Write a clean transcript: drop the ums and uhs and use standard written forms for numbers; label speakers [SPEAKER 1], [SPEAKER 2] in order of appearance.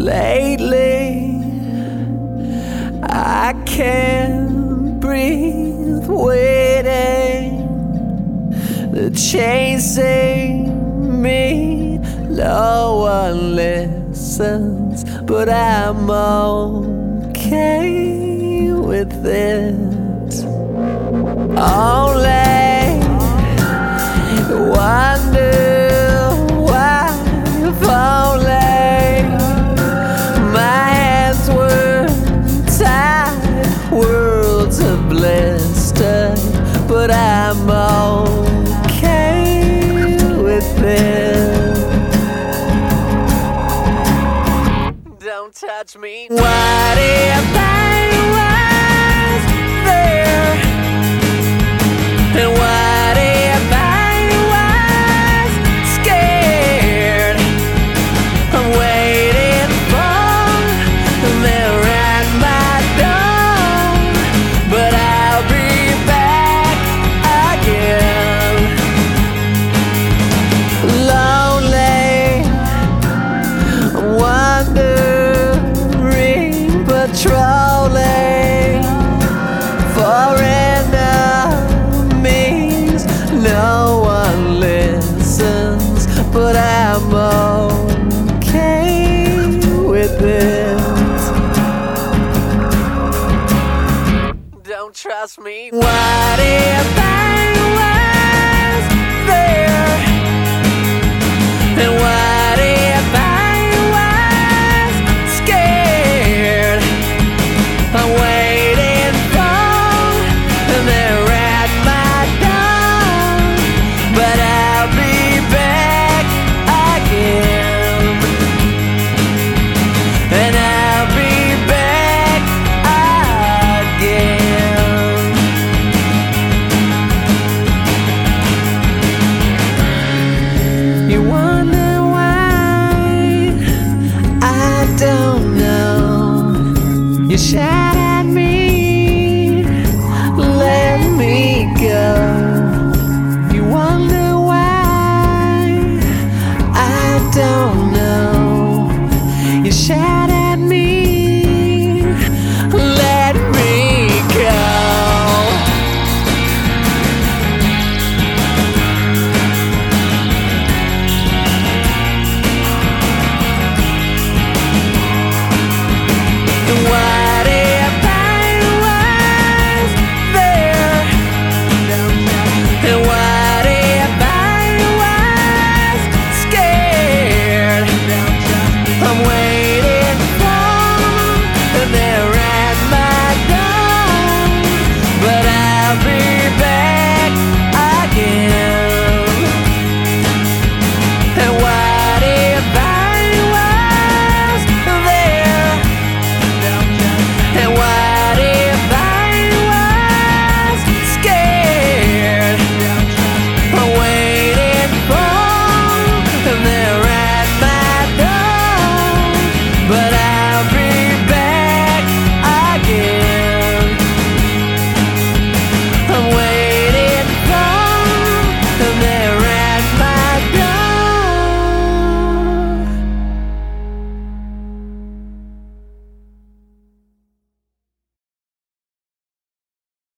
[SPEAKER 1] Lately, I can't breathe, waiting, they're chasing me. No one listens, but I'm okay with it. Only wonder why, if only my hands were tied, worlds are blistered, but I'm okay with it. Don't touch me. What if I was there? And what if I was scared? I'm waiting for them at my door, but I'll be back again. Lonely, wandering, patrolling for enemies. No one listens, but I'm okay with it. Don't trust me. What if I